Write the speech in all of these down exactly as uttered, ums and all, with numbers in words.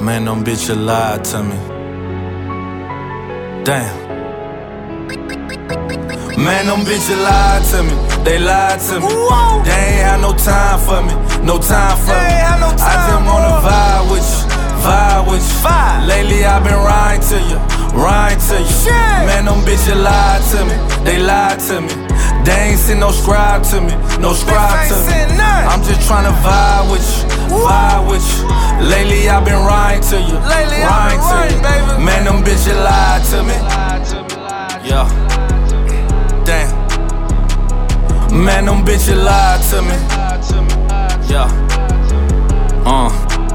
Man, them bitches lied to me. Damn. Man, them bitches lied to me. They lied to me. Whoa. They ain't had no time for me. No time for They me. ain't had no I time, just wanna bro. vibe with you. Vibe with you. Vibe. Lately I've been riding to you. Riding to you. Shit. Man, them bitches lied to me. They lied to me. They ain't seen no scribe to me. No scribe to ain't me. seen none. I'm just tryna vibe with you. Woo. Vibe with you. Lately I've been riding to you. Lately I've riding been to riding, you. baby. Man, them bitches lied to me. Yeah. Damn. Man, them bitches lied to me. Yeah. Uh.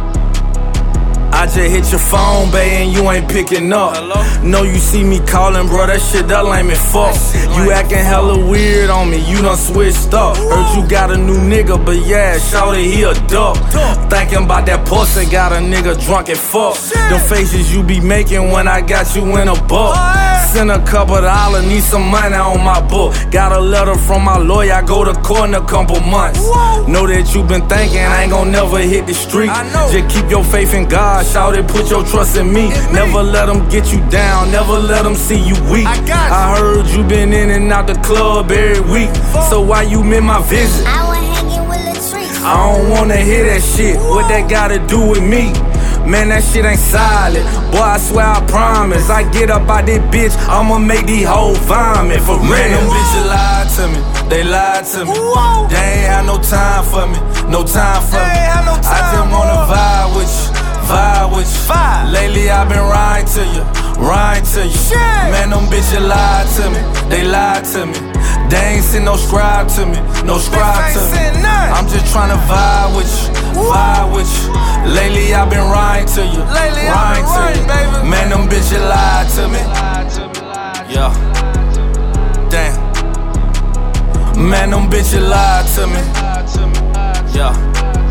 I just hit your phone, babe, and you ain't picking up. Hello? Know you see me calling, bro, that shit that lame as fuck. You acting hella weird on me, you done switched up. Heard you got a new nigga, but yeah, shawty, he a duck. Thinking about that pussy, got a nigga drunk and fuck. Them faces you be making when I got you in a buck. Send a couple dollars, need some money on my book. Got a letter from my lawyer, I go to court in a couple months. Whoa. Know that you been thinking I ain't gon' never hit the street. I know. Just keep your faith in God, shout it, put your trust in me. In me. Never let them get you down, never let them see you weak. I got you. I heard you been in and out the club every week. So why you miss my visit? I was hanging with Latrice. I don't wanna hear that shit. What that gotta do with me? Man, that shit ain't solid. Boy, I swear I promise. I get up out this bitch, I'ma make these hoes vomit. For real. Man, them bitches lied to me. They lied to me. Whoa. They ain't had no time for me. No time for They me. ain't had no I just time, wanna boy. vibe with you. Vibe with you. Vibe. Lately I've been riding to you. Riding to you. Shit. Man, them bitches lied to me. They lied to me. They ain't seen no scribe to me. No scribe ain't to me. seen none. I'm just tryna vibe with you. Woo. Vibe with you. Lately I've been riding to you. Lately I've been Riding to riding, you. baby. Man, them bitches lied to me. Yeah. Damn. Man, them bitches lied to me. Yeah.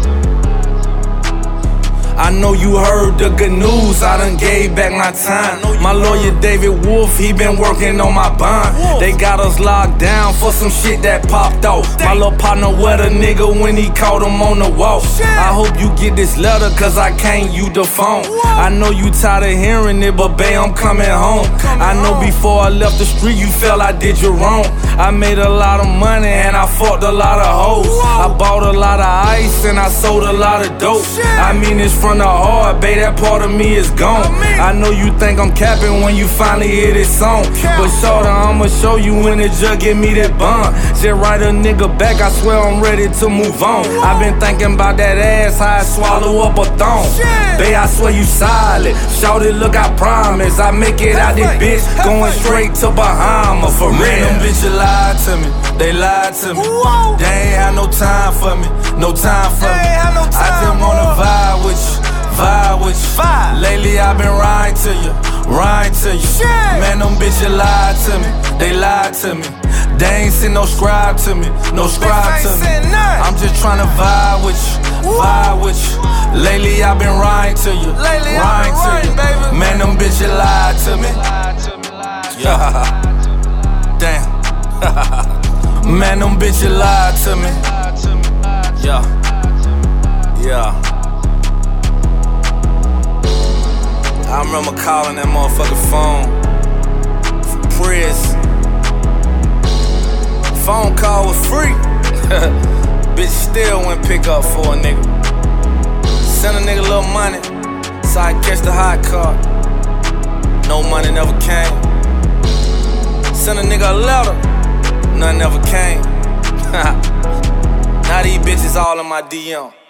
I know you heard the good news, I done gave back my time. My lawyer David Wolf, he been working on my bond. They got us locked down for some shit that popped off. My little partner wet a nigga when he caught him on the walk. I hope you get this letter, cause I can't use the phone. I know you tired of hearing it, but babe, I'm coming home. I know before I left the street, you felt I did you wrong. I made a lot of money and I fucked a lot of hoes. I bought a lot of ice and I sold a lot of dope. I mean it's from the heart, babe, that part of me is gone. I know you think I'm capping when you finally hear this song, but shorter, I'ma show you when the judge give me that bond. Just write a nigga back, I swear I'm ready to move on. I been thinking about that ass, how I swallow up a thong. Babe, I swear you solid. Shout it, look, I promise I make it out this bitch, going straight to Bahama for real. Man, them bitches lied to me. They lied to me. Whoa. They ain't had no time for me. No time for They me. ain't had no I time, just wanna boy. vibe with you. Vibe with you. Vibe. Lately I've been riding to you. Riding to you. Shit. Man, them bitches lied to me. They lied to me. They ain't seen no scribe to me. No scribe ain't to me. seen none. I'm just tryna vibe with you. Woo. Vibe with you. Lately I've been riding to you. Lately I've been riding to riding, you. baby. Man, them bitches lied to me. Yeah. Damn. Man, them bitches lied to me. Yeah. Yeah. I remember calling that motherfucking phone from prison. Phone call was free. Bitch still went pick up for a nigga. Send a nigga little money so I catch the hot car. No money never came. Send a nigga a letter, nothing ever came. Now these bitches all in my D M.